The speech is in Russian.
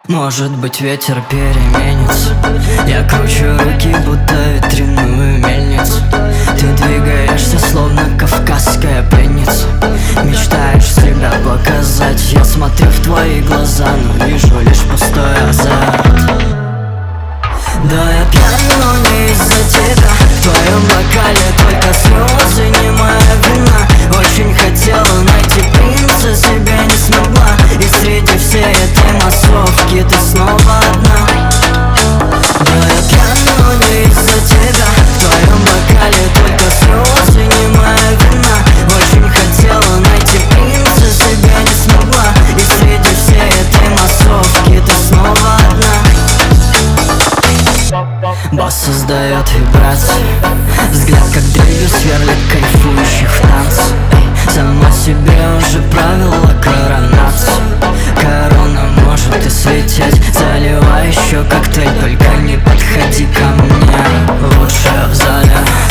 Может быть, ветер переменится. Я кручу руки, будто ветряную мельницу. Ты двигаешься, словно кавказская пленница. Мечтаешь себя показать. Я смотрю в твои глаза, но вижу лишь пустой азарт. Да, я пьян, но не из-за тебя. В твоем бокале только слезы, не моя вина. Очень хотела найти принца, себя не смогла. И среди всей этой массовки ты снова одна. Да, я пьян, но не из-за тебя. В твоем бокале только слезы, не моя вина. Очень хотела найти принца, себя не смогла. И среди всей этой массовки ты снова одна. Бас создает вибрации, взгляд как дрелью сверлит кайфующих в танце. Сама себе уже правила коронацию. Корона может и светить. Заливай еще коктейль, только не подходи ко мне. Лучше в зале.